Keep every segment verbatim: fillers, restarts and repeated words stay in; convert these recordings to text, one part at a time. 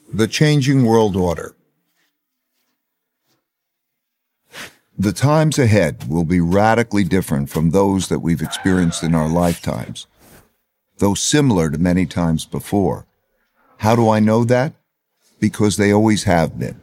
The changing world order. The times ahead will be radically different from those that we've experienced in our lifetimes, though similar to many times before. How do I know that? Because they always have been.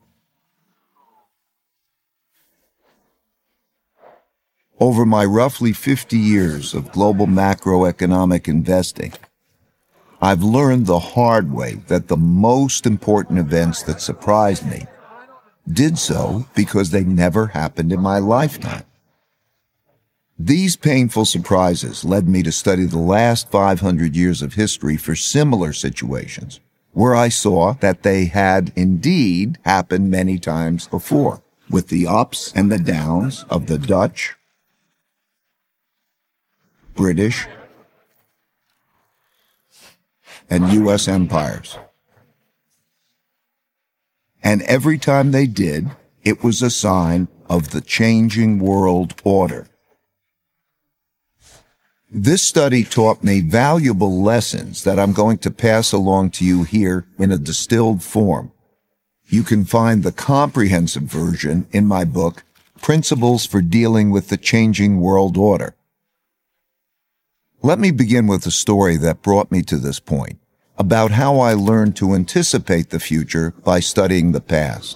Over my roughly fifty years of global macroeconomic investing, I've learned the hard way that the most important events that surprised me did so because they never happened in my lifetime. These painful surprises led me to study the last five hundred years of history for similar situations, where I saw that they had indeed happened many times before, with the ups and the downs of the Dutch, British, and U S empires. And every time they did, it was a sign of the changing world order. This study taught me valuable lessons that I'm going to pass along to you here in a distilled form. You can find the comprehensive version in my book, Principles for Dealing with the Changing World Order. Let me begin with a story that brought me to this point, about how I learned to anticipate the future by studying the past.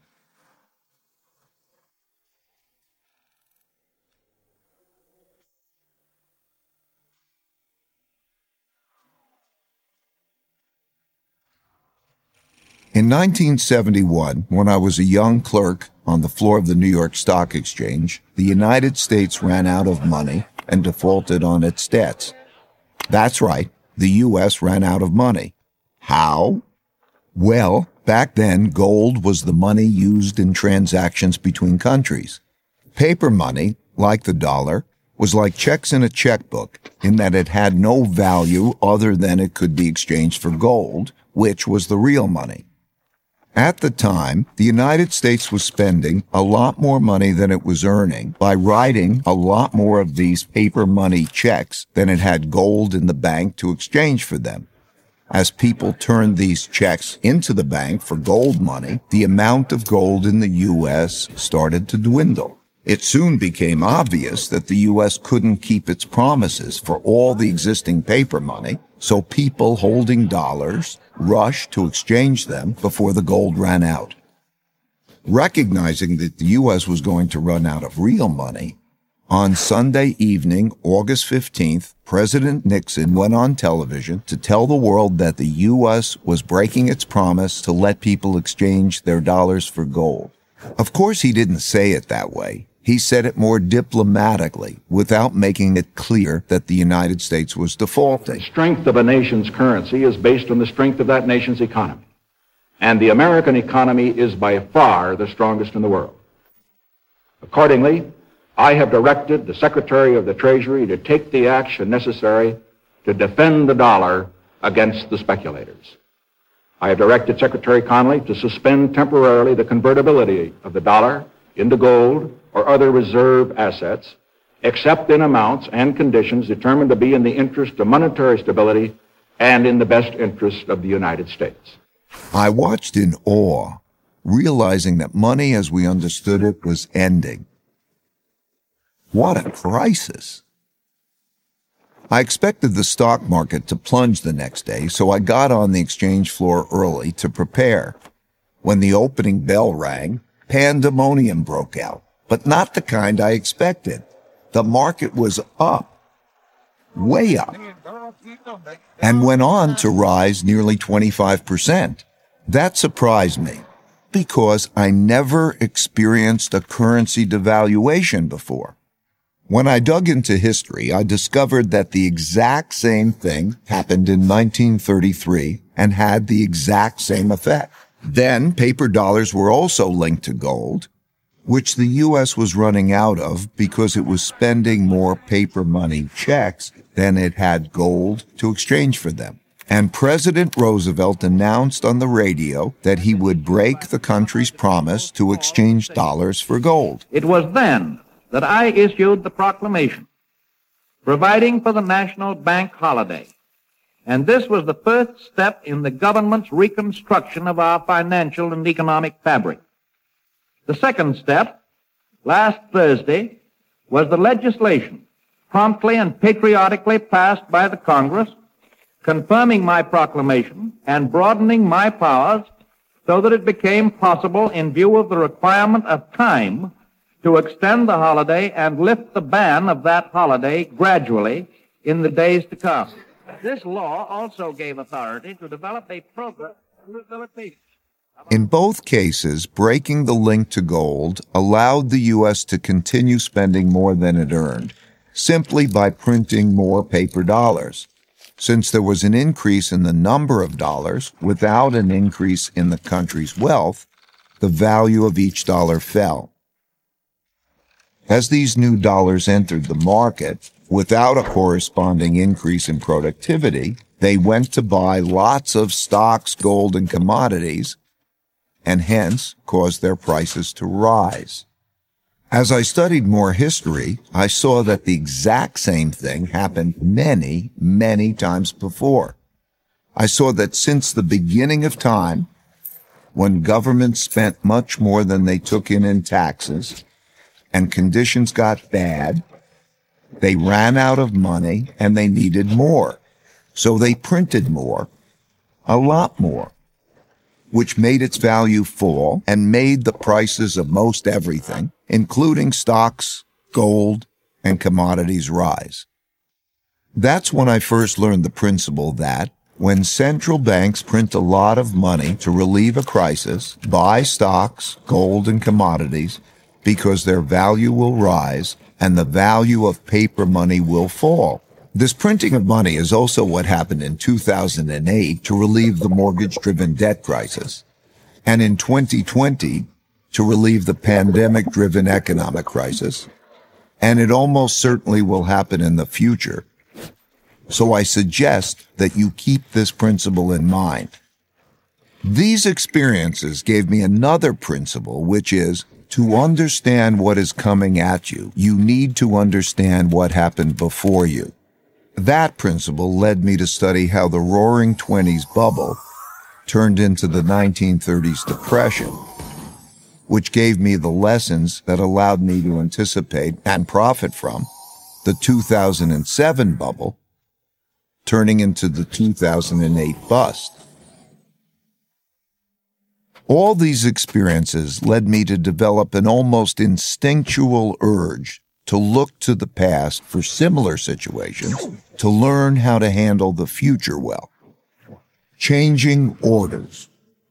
In nineteen seventy-one, when I was a young clerk on the floor of the New York Stock Exchange, the United States ran out of money and defaulted on its debts. That's right, the U S ran out of money. How? Well, back then, gold was the money used in transactions between countries. Paper money, like the dollar, was like checks in a checkbook in that it had no value other than it could be exchanged for gold, which was the real money. At the time, the United States was spending a lot more money than it was earning by writing a lot more of these paper money checks than it had gold in the bank to exchange for them. As people turned these checks into the bank for gold money, the amount of gold in the U S started to dwindle. It soon became obvious that the U S couldn't keep its promises for all the existing paper money, so people holding dollars rushed to exchange them before the gold ran out. Recognizing that the U S was going to run out of real money, on Sunday evening, August fifteenth, President Nixon went on television to tell the world that the U S was breaking its promise to let people exchange their dollars for gold. Of course, he didn't say it that way. He said it more diplomatically, without making it clear that the United States was defaulting. The strength of a nation's currency is based on the strength of that nation's economy. And the American economy is by far the strongest in the world. Accordingly, I have directed the Secretary of the Treasury to take the action necessary to defend the dollar against the speculators. I have directed Secretary Connally to suspend temporarily the convertibility of the dollar into gold or other reserve assets, except in amounts and conditions determined to be in the interest of monetary stability and in the best interest of the United States. I watched in awe, realizing that money as we understood it was ending. What a crisis! I expected the stock market to plunge the next day, so I got on the exchange floor early to prepare. When the opening bell rang, pandemonium broke out, but not the kind I expected. The market was up, way up, and went on to rise nearly twenty-five percent. That surprised me, because I never experienced a currency devaluation before. When I dug into history, I discovered that the exact same thing happened in nineteen thirty-three and had the exact same effect. Then paper dollars were also linked to gold, which the U S was running out of because it was spending more paper money checks than it had gold to exchange for them. And President Roosevelt announced on the radio that he would break the country's promise to exchange dollars for gold. It was then that I issued the proclamation providing for the national bank holiday and this was the first step in the government's reconstruction of our financial and economic fabric. The second step, last Thursday, was the legislation promptly and patriotically passed by the Congress, confirming my proclamation and broadening my powers so that it became possible, in view of the requirement of time, to extend the holiday and lift the ban of that holiday gradually in the days to come. This law also gave authority to develop a program of rehabilitation. In both cases, breaking the link to gold allowed the U S to continue spending more than it earned, simply by printing more paper dollars. Since there was an increase in the number of dollars without an increase in the country's wealth, the value of each dollar fell. As these new dollars entered the market, without a corresponding increase in productivity, they went to buy lots of stocks, gold, and commodities, and hence caused their prices to rise. As I studied more history, I saw that the exact same thing happened many, many times before. I saw that since the beginning of time, when governments spent much more than they took in in taxes, and conditions got bad, they ran out of money and they needed more. So they printed more, a lot more, which made its value fall and made the prices of most everything, including stocks, gold, and commodities, rise. That's when I first learned the principle that when central banks print a lot of money to relieve a crisis, buy stocks, gold, and commodities, because their value will rise and the value of paper money will fall. This printing of money is also what happened in two thousand eight to relieve the mortgage-driven debt crisis, and in twenty twenty to relieve the pandemic-driven economic crisis, and it almost certainly will happen in the future. So I suggest that you keep this principle in mind. These experiences gave me another principle, which is, to understand what is coming at you, you need to understand what happened before you. That principle led me to study how the Roaring Twenties bubble turned into the nineteen thirties depression, which gave me the lessons that allowed me to anticipate and profit from the two thousand seven bubble turning into the two thousand eight bust. All these experiences led me to develop an almost instinctual urge to look to the past for similar situations, to learn how to handle the future well. Changing orders.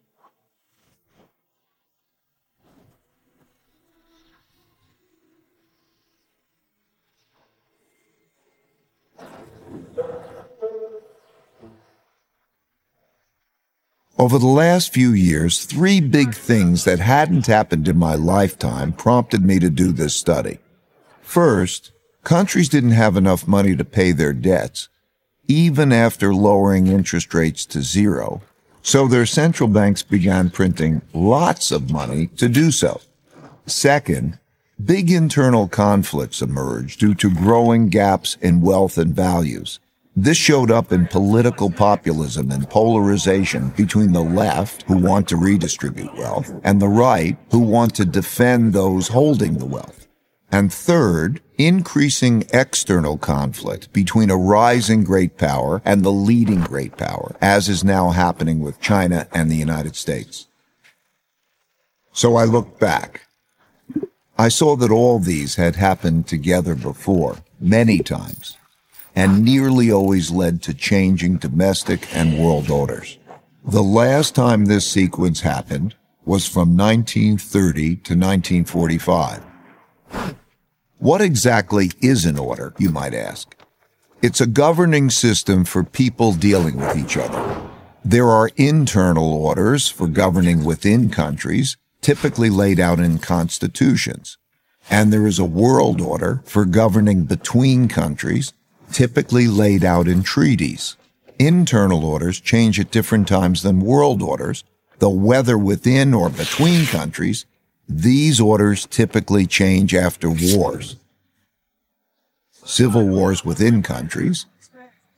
Over the last few years, three big things that hadn't happened in my lifetime prompted me to do this study. First, countries didn't have enough money to pay their debts, even after lowering interest rates to zero, so their central banks began printing lots of money to do so. Second, big internal conflicts emerged due to growing gaps in wealth and values. This showed up in political populism and polarization between the left, who want to redistribute wealth, and the right, who want to defend those holding the wealth. And third, increasing external conflict between a rising great power and the leading great power, as is now happening with China and the United States. So I looked back. I saw that all these had happened together before, many times, and nearly always led to changing domestic and world orders. The last time this sequence happened was from nineteen thirty to nineteen forty-five. What exactly is an order, you might ask? It's a governing system for people dealing with each other. There are internal orders for governing within countries, typically laid out in constitutions. And there is a world order for governing between countries, typically laid out in treaties. Internal orders change at different times than world orders, though whether within or between countries, these orders typically change after wars. Civil wars within countries,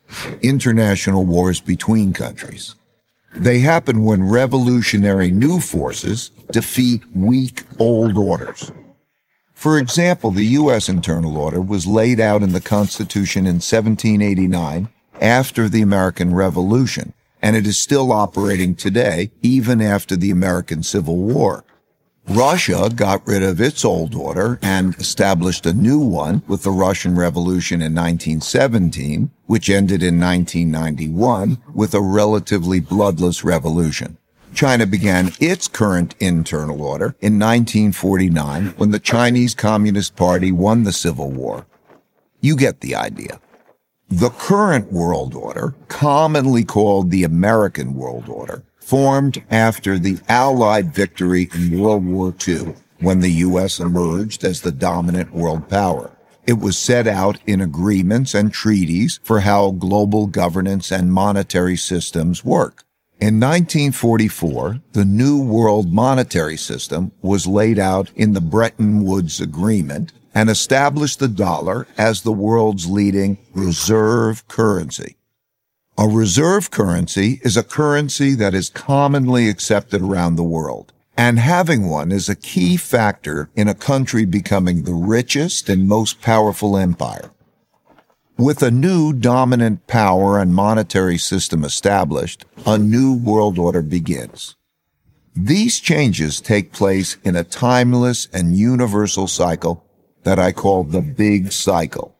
international wars between countries. They happen when revolutionary new forces defeat weak old orders. For example, the U S internal order was laid out in the Constitution in seventeen eighty-nine after the American Revolution, and it is still operating today, even after the American Civil War. Russia got rid of its old order and established a new one with the Russian Revolution in nineteen seventeen, which ended in nineteen ninety-one with a relatively bloodless revolution. China began its current internal order in nineteen forty-nine when the Chinese Communist Party won the Civil War. You get the idea. The current world order, commonly called the American world order, formed after the Allied victory in World War Two, when the U S emerged as the dominant world power. It was set out in agreements and treaties for how global governance and monetary systems work. In nineteen forty-four, the New World Monetary System was laid out in the Bretton Woods Agreement and established the dollar as the world's leading reserve currency. A reserve currency is a currency that is commonly accepted around the world, and having one is a key factor in a country becoming the richest and most powerful empire. With a new dominant power and monetary system established, a new world order begins. These changes take place in a timeless and universal cycle that I call the Big Cycle.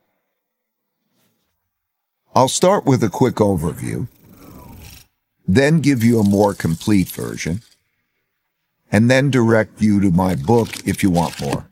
I'll start with a quick overview, then give you a more complete version, and then direct you to my book if you want more.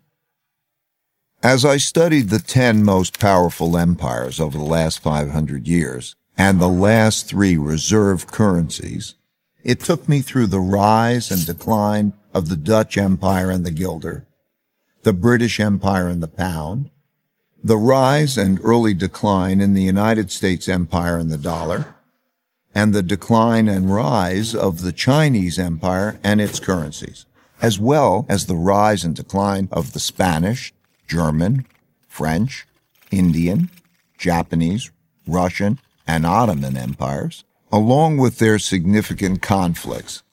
As I studied the ten most powerful empires over the last five hundred years and the last three reserve currencies, it took me through the rise and decline of the Dutch Empire and the guilder, the British Empire and the pound, the rise and early decline in the United States Empire and the dollar, and the decline and rise of the Chinese Empire and its currencies, as well as the rise and decline of the Spanish, German, French, Indian, Japanese, Russian, and Ottoman empires, along with their significant conflicts,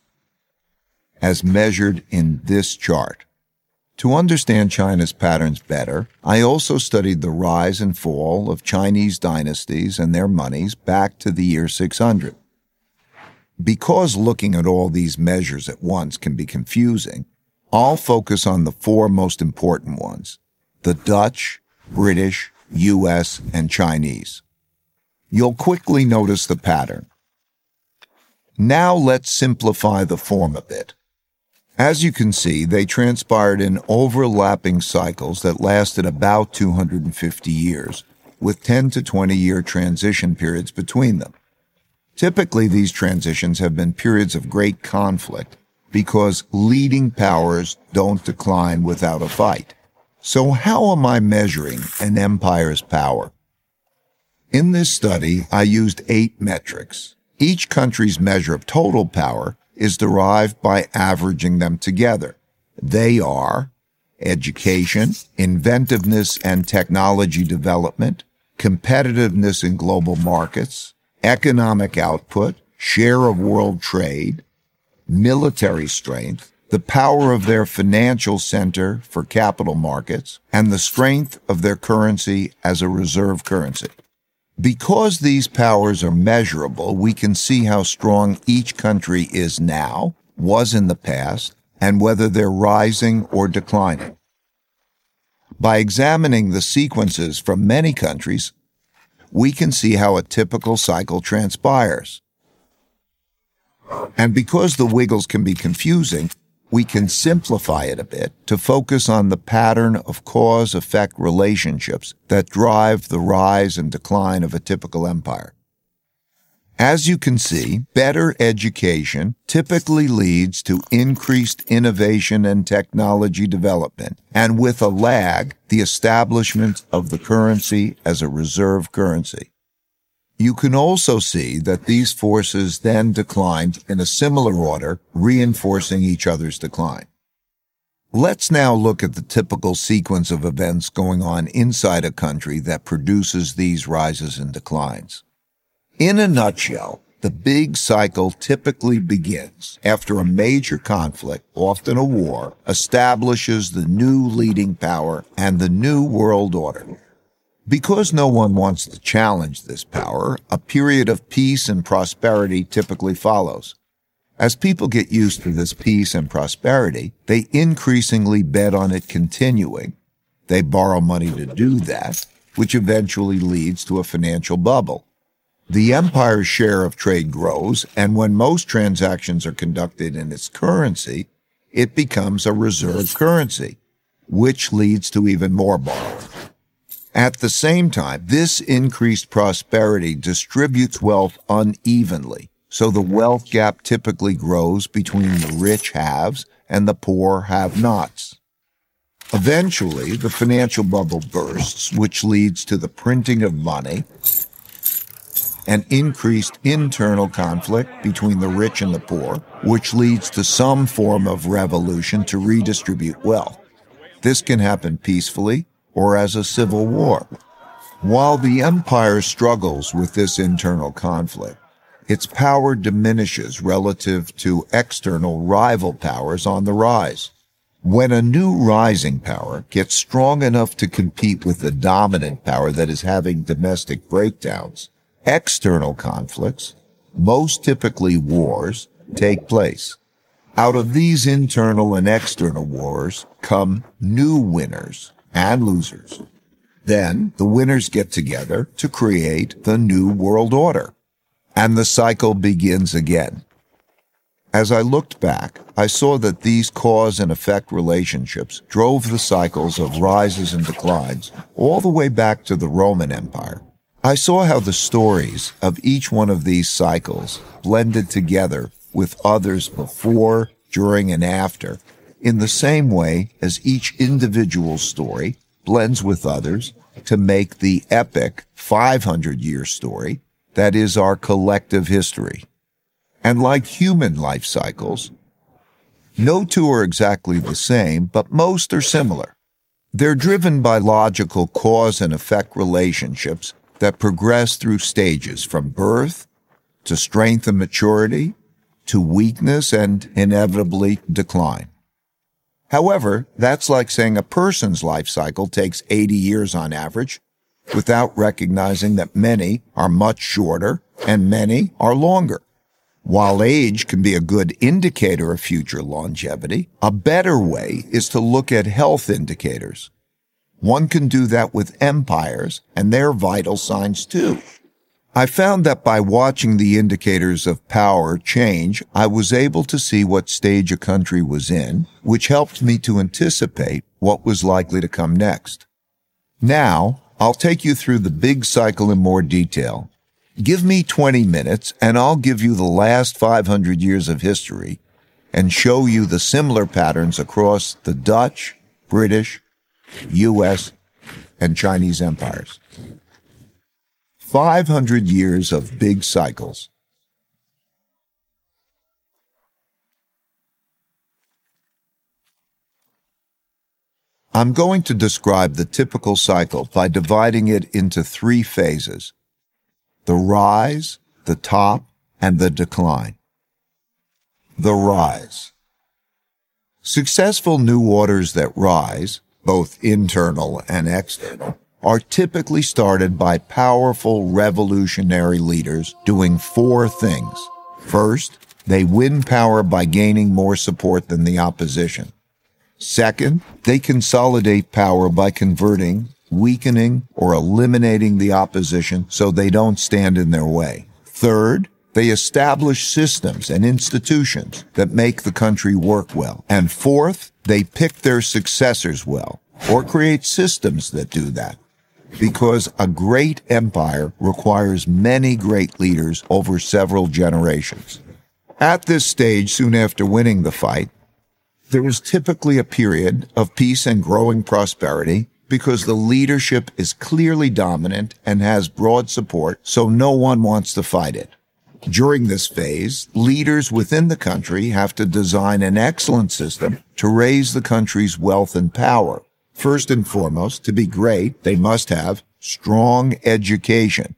as measured in this chart. To understand China's patterns better, I also studied the rise and fall of Chinese dynasties and their monies back to the year six hundred. Because looking at all these measures at once can be confusing, I'll focus on the four most important ones: the Dutch, British, U S, and Chinese. You'll quickly notice the pattern. Now let's simplify the form a bit. As you can see, they transpired in overlapping cycles that lasted about two hundred fifty years, with ten to twenty year transition periods between them. Typically, these transitions have been periods of great conflict because leading powers don't decline without a fight. So how am I measuring an empire's power? In this study, I used eight metrics. Each country's measure of total power is derived by averaging them together. They are education, inventiveness and technology development, competitiveness in global markets, economic output, share of world trade, military strength, the power of their financial center for capital markets, and the strength of their currency as a reserve currency. Because these powers are measurable, we can see how strong each country is now, was in the past, and whether they're rising or declining. By examining the sequences from many countries, we can see how a typical cycle transpires. And because the wiggles can be confusing, we can simplify it a bit to focus on the pattern of cause-effect relationships that drive the rise and decline of a typical empire. As you can see, better education typically leads to increased innovation and technology development, and with a lag, the establishment of the currency as a reserve currency. You can also see that these forces then declined in a similar order, reinforcing each other's decline. Let's now look at the typical sequence of events going on inside a country that produces these rises and declines. In a nutshell, the big cycle typically begins after a major conflict, often a war, establishes the new leading power and the new world order. Because no one wants to challenge this power, a period of peace and prosperity typically follows. As people get used to this peace and prosperity, they increasingly bet on it continuing. They borrow money to do that, which eventually leads to a financial bubble. The empire's share of trade grows, and when most transactions are conducted in its currency, it becomes a reserve currency, which leads to even more borrowing. At the same time, this increased prosperity distributes wealth unevenly, so the wealth gap typically grows between the rich haves and the poor have-nots. Eventually, the financial bubble bursts, which leads to the printing of money and increased internal conflict between the rich and the poor, which leads to some form of revolution to redistribute wealth. This can happen peacefully or as a civil war. While the empire struggles with this internal conflict, its power diminishes relative to external rival powers on the rise. When a new rising power gets strong enough to compete with the dominant power that is having domestic breakdowns, external conflicts, most typically wars, take place. Out of these internal and external wars come new winners and losers. Then the winners get together to create the new world order, and the cycle begins again. As I looked back, I saw that these cause and effect relationships drove the cycles of rises and declines all the way back to the Roman Empire. I saw how the stories of each one of these cycles blended together with others before, during, and after, in the same way as each individual story blends with others to make the epic five hundred year story that is our collective history. And like human life cycles, no two are exactly the same, but most are similar. They're driven by logical cause and effect relationships that progress through stages from birth to strength and maturity to weakness and inevitably decline. However, that's like saying a person's life cycle takes eighty years on average, without recognizing that many are much shorter and many are longer. While age can be a good indicator of future longevity, a better way is to look at health indicators. One can do that with empires and their vital signs too. I found that by watching the indicators of power change, I was able to see what stage a country was in, which helped me to anticipate what was likely to come next. Now, I'll take you through the big cycle in more detail. Give me twenty minutes and I'll give you the last five hundred years of history and show you the similar patterns across the Dutch, British, U S, and Chinese empires. five hundred years of big cycles. I'm going to describe the typical cycle by dividing it into three phases: the rise, the top, and the decline. The rise. Successful new orders that rise, both internal and external, are typically started by powerful revolutionary leaders doing four things. First, they win power by gaining more support than the opposition. Second, they consolidate power by converting, weakening, or eliminating the opposition so they don't stand in their way. Third, they establish systems and institutions that make the country work well. And fourth, they pick their successors well, or create systems that do that. Because a great empire requires many great leaders over several generations. At this stage, soon after winning the fight, there is typically a period of peace and growing prosperity because the leadership is clearly dominant and has broad support, so no one wants to fight it. During this phase, leaders within the country have to design an excellent system to raise the country's wealth and power. First and foremost, to be great, they must have strong education,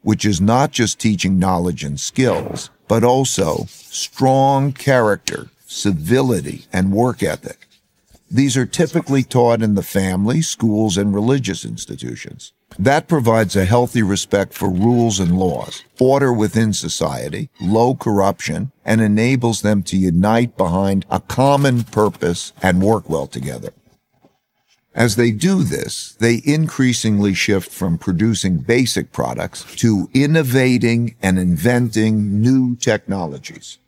which is not just teaching knowledge and skills, but also strong character, civility, and work ethic. These are typically taught in the family, schools, and religious institutions. That provides a healthy respect for rules and laws, order within society, low corruption, and enables them to unite behind a common purpose and work well together. As they do this, they increasingly shift from producing basic products to innovating and inventing new technologies.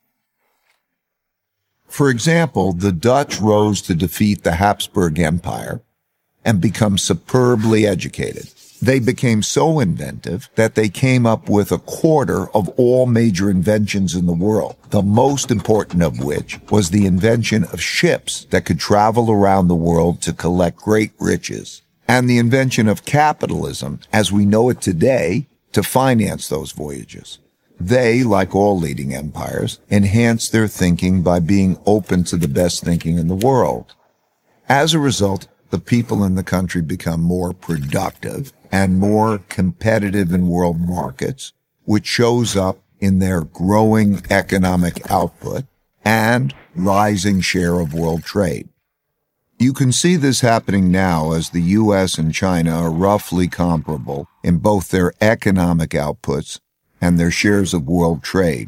For example, the Dutch rose to defeat the Habsburg Empire and become superbly educated. They became so inventive that they came up with a quarter of all major inventions in the world, the most important of which was the invention of ships that could travel around the world to collect great riches, and the invention of capitalism, as we know it today, to finance those voyages. They, like all leading empires, enhanced their thinking by being open to the best thinking in the world. As a result, the people in the country become more productive and more competitive in world markets, which shows up in their growing economic output and rising share of world trade. You can see this happening now as the U S and China are roughly comparable in both their economic outputs and their shares of world trade.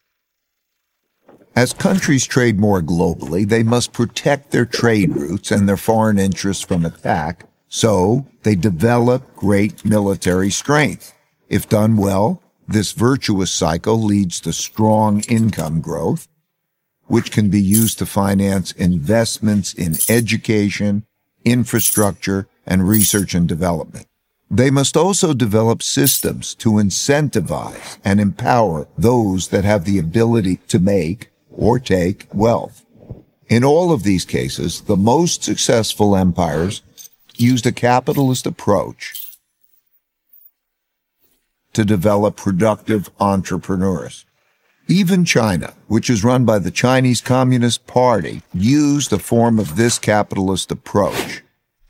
As countries trade more globally, they must protect their trade routes and their foreign interests from attack, so they develop great military strength. If done well, this virtuous cycle leads to strong income growth, which can be used to finance investments in education, infrastructure, and research and development. They must also develop systems to incentivize and empower those that have the ability to make or take wealth. In all of these cases, the most successful empires used a capitalist approach to develop productive entrepreneurs. Even China, which is run by the Chinese Communist Party, used a form of this capitalist approach.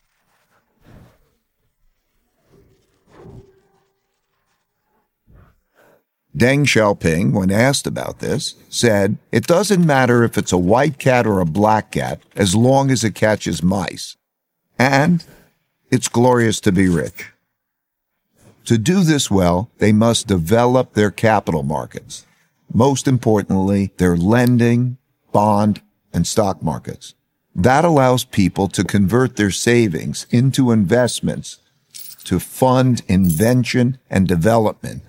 Deng Xiaoping, when asked about this, said, "It doesn't matter if it's a white cat or a black cat, as long as it catches mice. And it's glorious to be rich." To do this well, they must develop their capital markets. Most importantly, their lending, bond, and stock markets. That allows people to convert their savings into investments to fund invention and development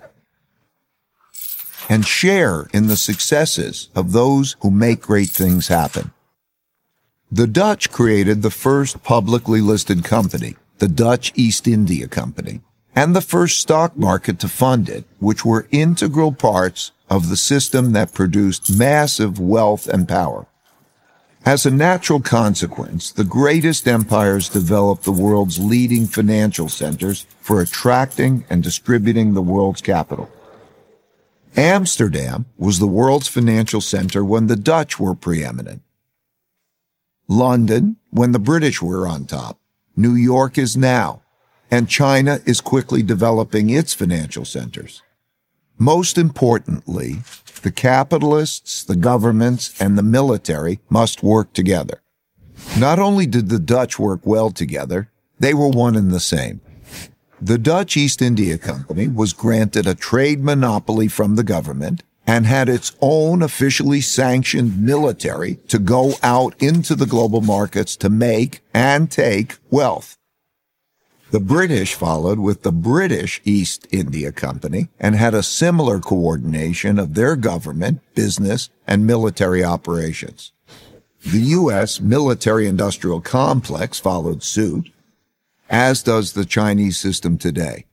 and share in the successes of those who make great things happen. The Dutch created the first publicly listed company, the Dutch East India Company, and the first stock market to fund it, which were integral parts of the system that produced massive wealth and power. As a natural consequence, the greatest empires developed the world's leading financial centers for attracting and distributing the world's capital. Amsterdam was the world's financial center when the Dutch were preeminent. London, when the British were on top. New York is now, and China is quickly developing its financial centers. Most importantly, the capitalists, the governments, and the military must work together. Not only did the Dutch work well together, they were one and the same. The Dutch East India Company was granted a trade monopoly from the government and had its own officially sanctioned military to go out into the global markets to make and take wealth. The British followed with the British East India Company and had a similar coordination of their government, business, and military operations. The U S military-industrial complex followed suit, as does the Chinese system today.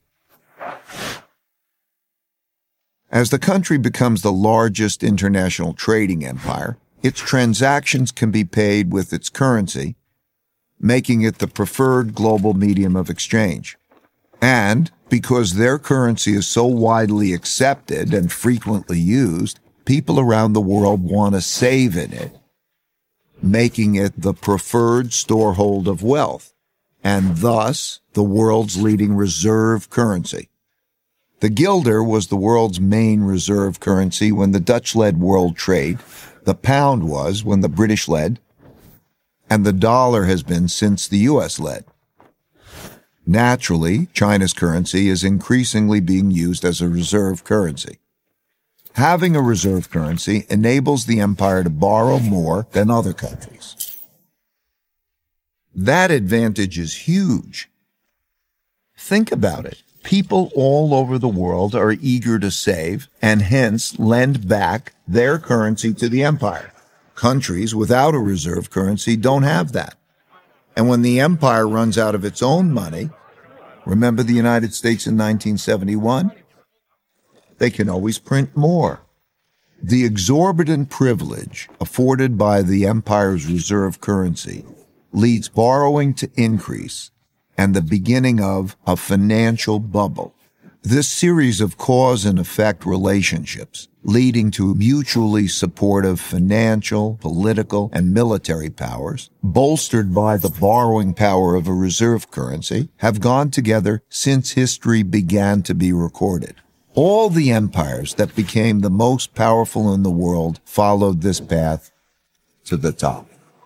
As the country becomes the largest international trading empire, its transactions can be paid with its currency, making it the preferred global medium of exchange. And because their currency is so widely accepted and frequently used, people around the world want to save in it, making it the preferred storehold of wealth, and thus the world's leading reserve currency. The guilder was the world's main reserve currency when the Dutch led world trade, the pound was when the British led, and the dollar has been since the U S led. Naturally, China's currency is increasingly being used as a reserve currency. Having a reserve currency enables the empire to borrow more than other countries. That advantage is huge. Think about it. People all over the world are eager to save and hence lend back their currency to the empire. Countries without a reserve currency don't have that. And when the empire runs out of its own money, remember the United States in nineteen seventy-one? They can always print more. The exorbitant privilege afforded by the empire's reserve currency leads borrowing to increase and the beginning of a financial bubble. This series of cause and effect relationships leading to mutually supportive financial, political, and military powers, bolstered by the borrowing power of a reserve currency, have gone together since history began to be recorded. All the empires that became the most powerful in the world followed this path to the top.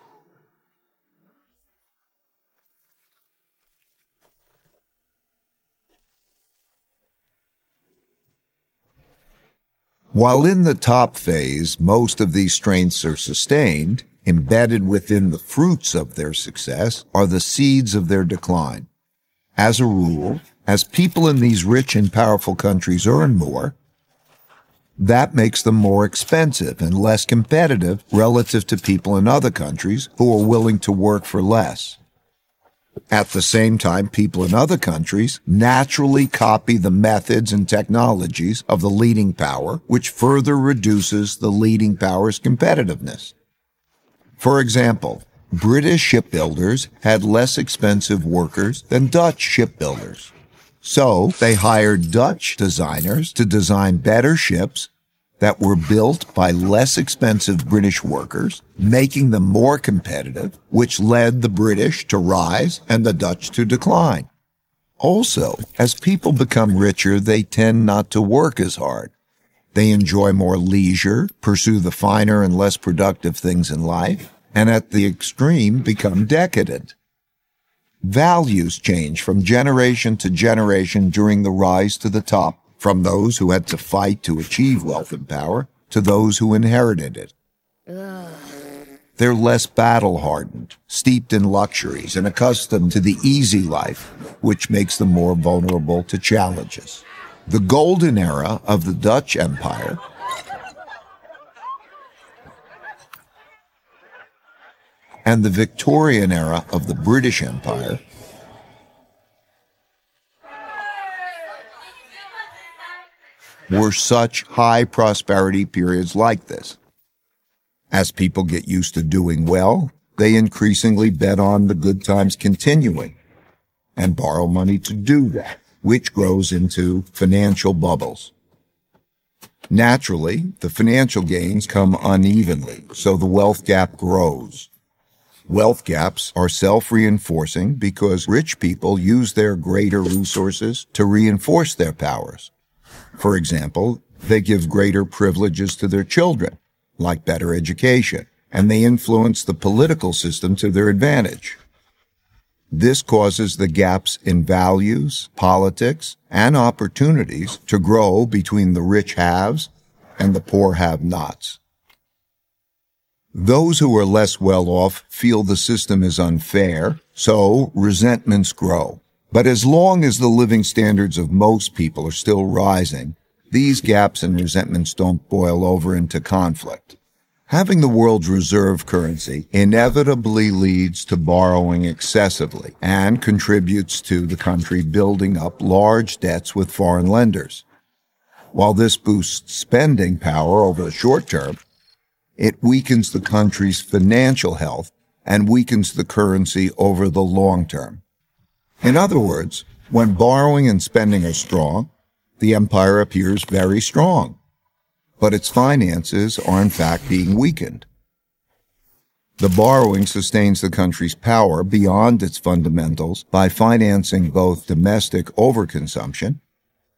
While in the top phase, most of these strengths are sustained, embedded within the fruits of their success are the seeds of their decline. As a rule, as people in these rich and powerful countries earn more, that makes them more expensive and less competitive relative to people in other countries who are willing to work for less. At the same time, people in other countries naturally copy the methods and technologies of the leading power, which further reduces the leading power's competitiveness. For example, British shipbuilders had less expensive workers than Dutch shipbuilders. So they hired Dutch designers to design better ships that were built by less expensive British workers, making them more competitive, which led the British to rise and the Dutch to decline. Also, as people become richer, they tend not to work as hard. They enjoy more leisure, pursue the finer and less productive things in life, and at the extreme become decadent. Values change from generation to generation during the rise to the top, from those who had to fight to achieve wealth and power to those who inherited it. Ugh. They're less battle-hardened, steeped in luxuries, and accustomed to the easy life, which makes them more vulnerable to challenges. The golden era of the Dutch Empire and the Victorian era of the British Empire were such high prosperity periods like this. As people get used to doing well, they increasingly bet on the good times continuing and borrow money to do that, which grows into financial bubbles. Naturally, the financial gains come unevenly, so the wealth gap grows. Wealth gaps are self-reinforcing because rich people use their greater resources to reinforce their powers. For example, they give greater privileges to their children, like better education, and they influence the political system to their advantage. This causes the gaps in values, politics, and opportunities to grow between the rich haves and the poor have-nots. Those who are less well off feel the system is unfair, so resentments grow. But as long as the living standards of most people are still rising, these gaps and resentments don't boil over into conflict. Having the world's reserve currency inevitably leads to borrowing excessively and contributes to the country building up large debts with foreign lenders. While this boosts spending power over the short term, it weakens the country's financial health and weakens the currency over the long term. In other words, when borrowing and spending are strong, the empire appears very strong, but its finances are in fact being weakened. The borrowing sustains the country's power beyond its fundamentals by financing both domestic overconsumption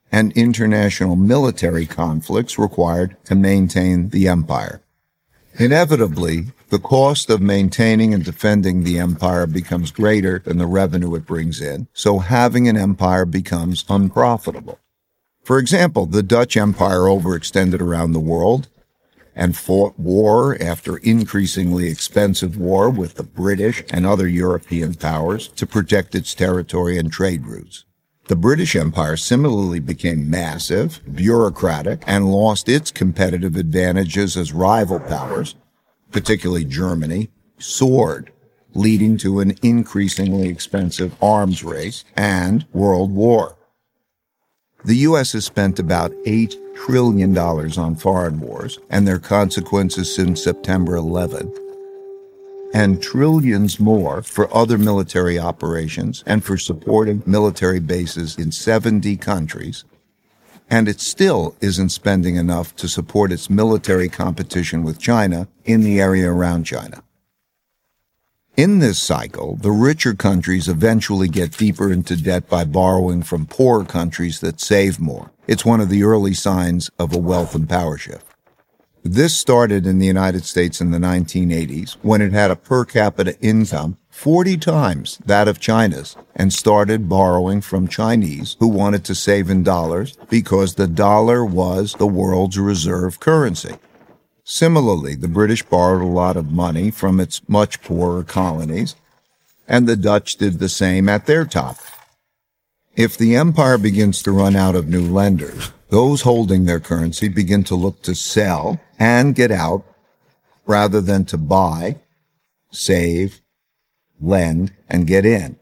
and international military conflicts required to maintain the empire. Inevitably, the cost of maintaining and defending the empire becomes greater than the revenue it brings in, so having an empire becomes unprofitable. For example, the Dutch Empire overextended around the world and fought war after increasingly expensive war with the British and other European powers to protect its territory and trade routes. The British Empire similarly became massive, bureaucratic, and lost its competitive advantages as rival powers, particularly Germany, soared, leading to an increasingly expensive arms race and world war. The U S has spent about eight trillion dollars on foreign wars and their consequences since September eleventh, and trillions more for other military operations and for supporting military bases in seventy countries, and it still isn't spending enough to support its military competition with China in the area around China. In this cycle, the richer countries eventually get deeper into debt by borrowing from poorer countries that save more. It's one of the early signs of a wealth and power shift. This started in the United States in the nineteen eighties when it had a per capita income forty times that of China's and started borrowing from Chinese who wanted to save in dollars because the dollar was the world's reserve currency. Similarly, the British borrowed a lot of money from its much poorer colonies, and the Dutch did the same at their top. If the empire begins to run out of new lenders, those holding their currency begin to look to sell and get out rather than to buy, save, lend, and get in.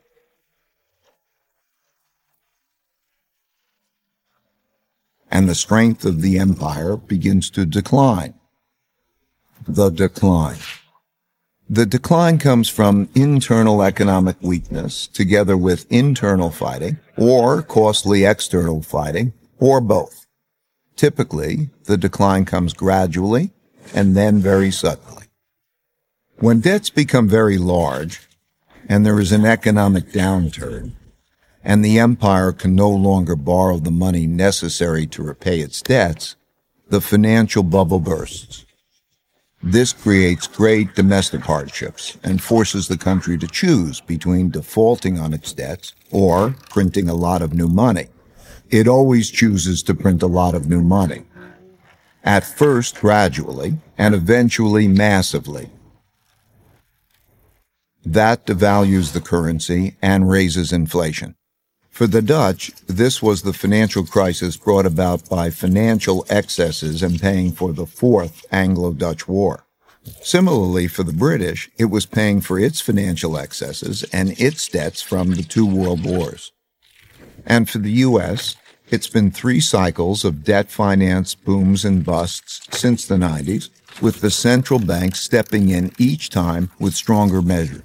And the strength of the empire begins to decline. The decline. The decline comes from internal economic weakness together with internal fighting or costly external fighting or both. Typically, the decline comes gradually and then very suddenly. When debts become very large and there is an economic downturn and the empire can no longer borrow the money necessary to repay its debts, the financial bubble bursts. This creates great domestic hardships and forces the country to choose between defaulting on its debts or printing a lot of new money. It always chooses to print a lot of new money, at first gradually and eventually massively. That devalues the currency and raises inflation. For the Dutch, this was the financial crisis brought about by financial excesses and paying for the Fourth Anglo-Dutch War. Similarly, for the British, it was paying for its financial excesses and its debts from the two world wars. And for the U S, it's been three cycles of debt finance booms and busts since the nineties, with the central bank stepping in each time with stronger measures.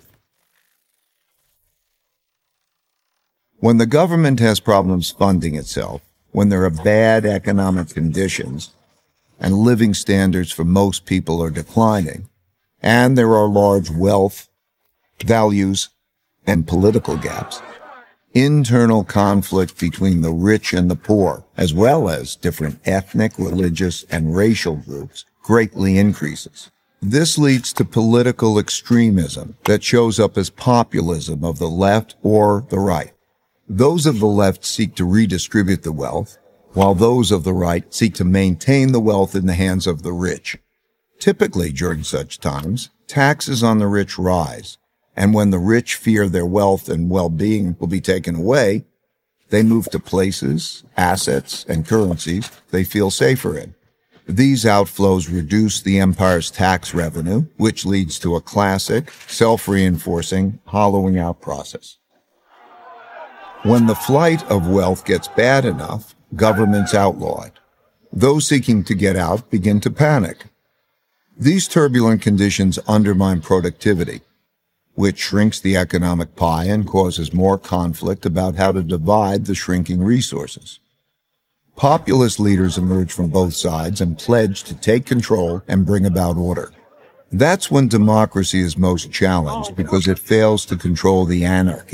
When the government has problems funding itself, when there are bad economic conditions, and living standards for most people are declining, and there are large wealth, values, and political gaps, internal conflict between the rich and the poor, as well as different ethnic, religious, and racial groups, greatly increases. This leads to political extremism that shows up as populism of the left or the right. Those of the left seek to redistribute the wealth, while those of the right seek to maintain the wealth in the hands of the rich. Typically, during such times, taxes on the rich rise, and when the rich fear their wealth and well-being will be taken away, they move to places, assets, and currencies they feel safer in. These outflows reduce the empire's tax revenue, which leads to a classic, self-reinforcing, hollowing out process. When the flight of wealth gets bad enough, governments outlaw it. Those seeking to get out begin to panic. These turbulent conditions undermine productivity, which shrinks the economic pie and causes more conflict about how to divide the shrinking resources. Populist leaders emerge from both sides and pledge to take control and bring about order. That's when democracy is most challenged because it fails to control the anarchy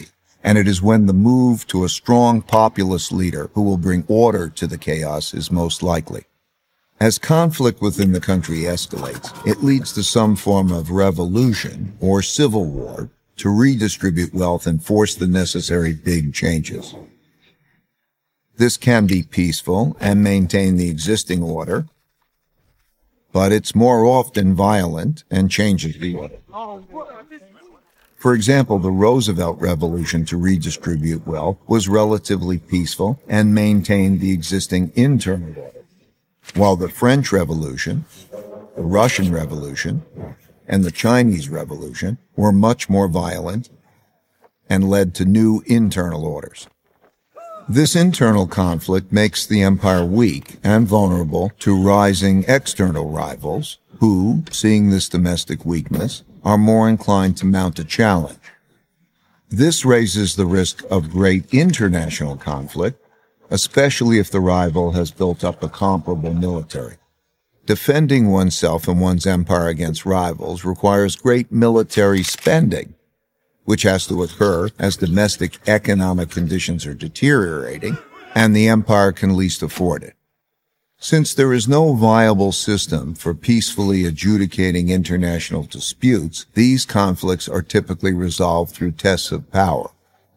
and it is when the move to a strong populist leader who will bring order to the chaos is most likely. As conflict within the country escalates, it leads to some form of revolution or civil war to redistribute wealth and force the necessary big changes. This can be peaceful and maintain the existing order, but it's more often violent and changes the order. For example, the Roosevelt Revolution to redistribute wealth was relatively peaceful and maintained the existing internal order, while the French Revolution, the Russian Revolution, and the Chinese Revolution were much more violent and led to new internal orders. This internal conflict makes the empire weak and vulnerable to rising external rivals who, seeing this domestic weakness, are more inclined to mount a challenge. This raises the risk of great international conflict, especially if the rival has built up a comparable military. Defending oneself and one's empire against rivals requires great military spending, which has to occur as domestic economic conditions are deteriorating and the empire can least afford it. Since there is no viable system for peacefully adjudicating international disputes, these conflicts are typically resolved through tests of power.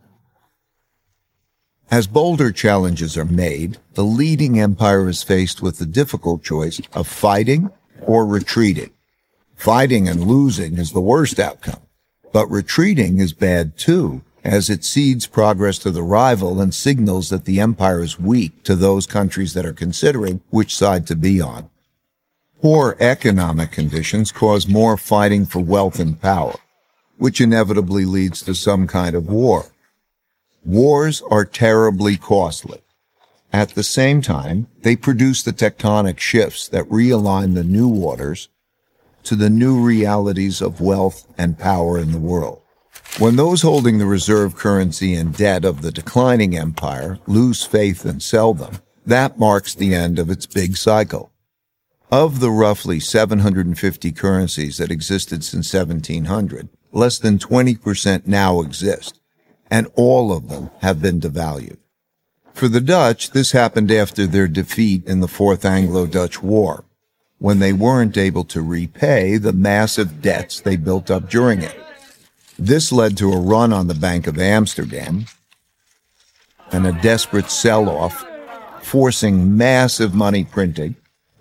As bolder challenges are made, the leading empire is faced with the difficult choice of fighting or retreating. Fighting and losing is the worst outcome, but retreating is bad too, as it cedes progress to the rival and signals that the empire is weak to those countries that are considering which side to be on. Poor economic conditions cause more fighting for wealth and power, which inevitably leads to some kind of war. Wars are terribly costly. At the same time, they produce the tectonic shifts that realign the new orders to the new realities of wealth and power in the world. When those holding the reserve currency and debt of the declining empire lose faith and sell them, that marks the end of its big cycle. Of the roughly seven hundred fifty currencies that existed since seventeen hundred, less than twenty percent now exist, and all of them have been devalued. For the Dutch, this happened after their defeat in the Fourth Anglo-Dutch War, when they weren't able to repay the massive debts they built up during it. This led to a run on the Bank of Amsterdam and a desperate sell-off, forcing massive money printing,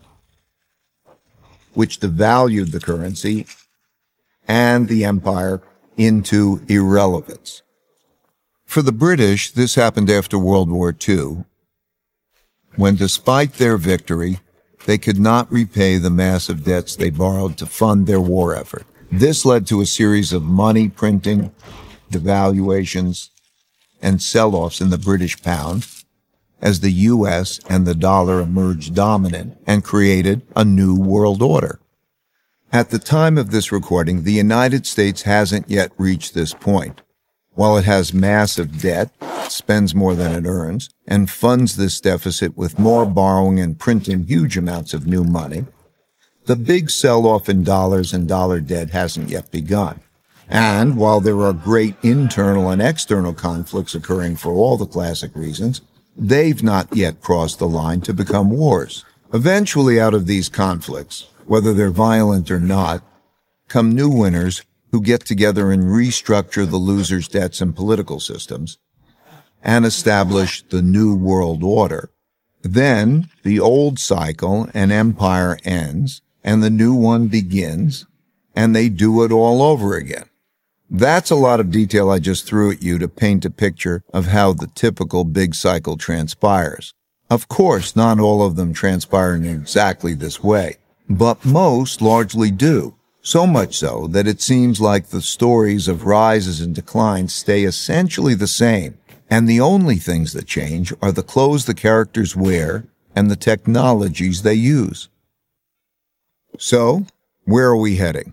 which devalued the currency and the empire into irrelevance. For the British, this happened after World War Two, when despite their victory, they could not repay the massive debts they borrowed to fund their war effort. This led to a series of money printing, devaluations, and sell-offs in the British pound as the U S and the dollar emerged dominant and created a new world order. At the time of this recording, the United States hasn't yet reached this point. While it has massive debt, spends more than it earns, and funds this deficit with more borrowing and printing huge amounts of new money, the big sell-off in dollars and dollar debt hasn't yet begun. And while there are great internal and external conflicts occurring for all the classic reasons, they've not yet crossed the line to become wars. Eventually, out of these conflicts, whether they're violent or not, come new winners who get together and restructure the losers' debts and political systems and establish the new world order. Then the old cycle and empire ends and the new one begins, and they do it all over again. That's a lot of detail I just threw at you to paint a picture of how the typical big cycle transpires. Of course, not all of them transpire in exactly this way, but most largely do. So much so that it seems like the stories of rises and declines stay essentially the same, and the only things that change are the clothes the characters wear and the technologies they use. So, where are we heading?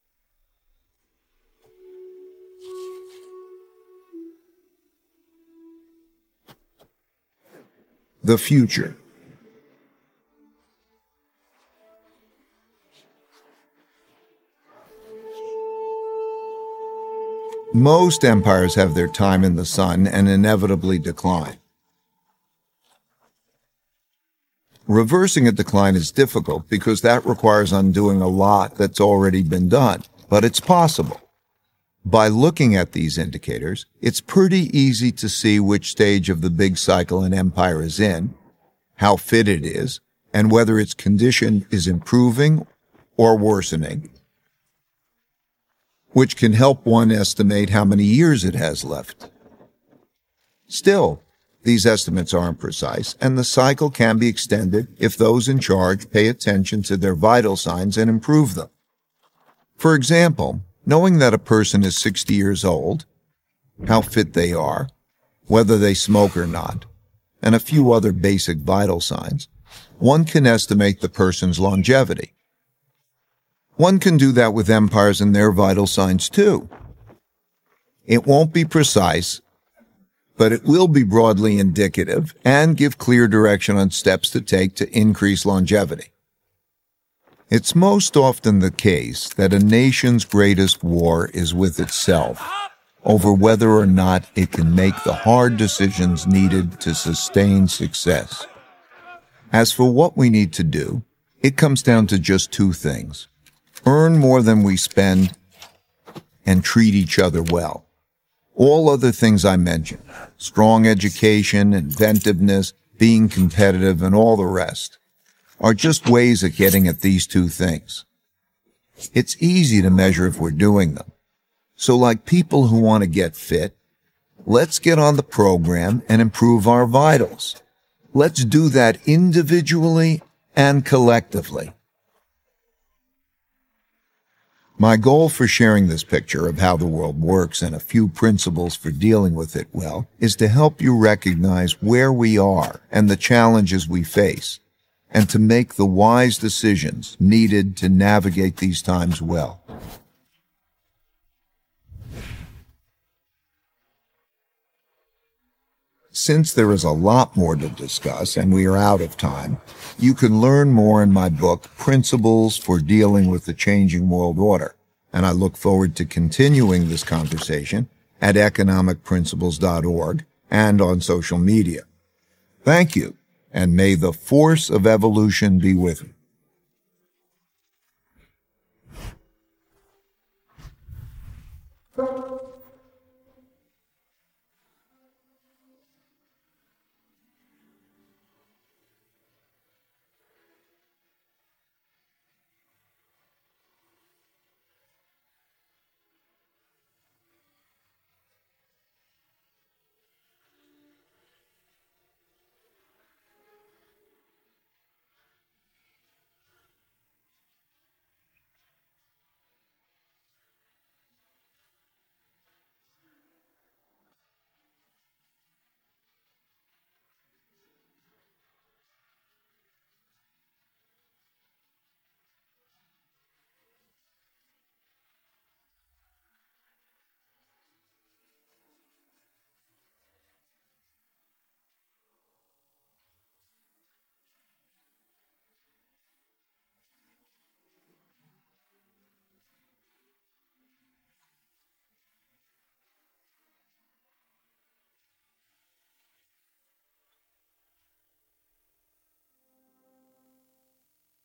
The future. Most empires have their time in the sun and inevitably decline. Reversing a decline is difficult because that requires undoing a lot that's already been done, but it's possible. By looking at these indicators, it's pretty easy to see which stage of the big cycle an empire is in, how fit it is, and whether its condition is improving or worsening, which can help one estimate how many years it has left. Still, these estimates aren't precise, and the cycle can be extended if those in charge pay attention to their vital signs and improve them. For example, knowing that a person is sixty years old, how fit they are, whether they smoke or not, and a few other basic vital signs, one can estimate the person's longevity. One can do that with empires and their vital signs too. It won't be precise, but it will be broadly indicative and give clear direction on steps to take to increase longevity. It's most often the case that a nation's greatest war is with itself over whether or not it can make the hard decisions needed to sustain success. As for what we need to do, it comes down to just two things: earn more than we spend and treat each other well. All other things I mentioned, strong education, inventiveness, being competitive, and all the rest, are just ways of getting at these two things. It's easy to measure if we're doing them. So like people who want to get fit, let's get on the program and improve our vitals. Let's do that individually and collectively. My goal for sharing this picture of how the world works and a few principles for dealing with it well is to help you recognize where we are and the challenges we face, and to make the wise decisions needed to navigate these times well. Since there is a lot more to discuss and we are out of time, you can learn more in my book, Principles for Dealing with the Changing World Order, and I look forward to continuing this conversation at economic principles dot org and on social media. Thank you, and may the force of evolution be with you.